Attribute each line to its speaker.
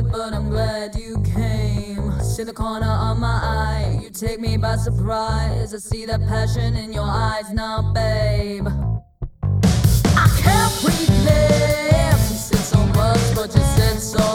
Speaker 1: but I'm glad you came. See the corner of my eye, you take me by surprise. I see that passion in your eyes now, babe. I can't breathe left. You said so much, but you said so